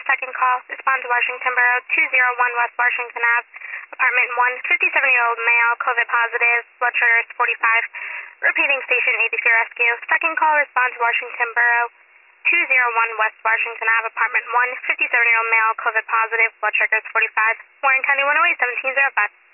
second call. Respond to Washington Borough, 201 West Washington Ave, apartment 1, 57-year-old male, COVID positive, blood sugar is 45. Repeating station ABC Rescue. Second call, respond to Washington Borough, 201 West Washington Ave, apartment 1, 57-year-old male, COVID positive, blood sugar is 45. Warren County 108, 1705.